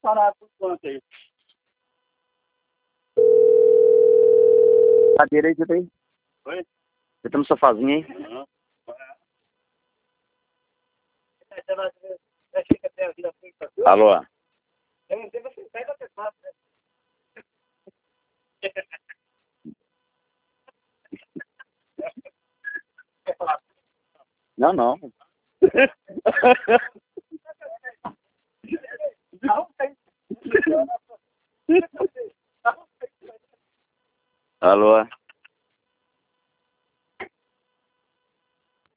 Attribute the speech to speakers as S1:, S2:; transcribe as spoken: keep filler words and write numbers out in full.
S1: parado por quanto aí?
S2: Cadeira aí, você tá aí?
S1: Oi?
S2: Você tá no sofazinho aí?
S1: Uhum.
S2: Alô? Não, não. Alô?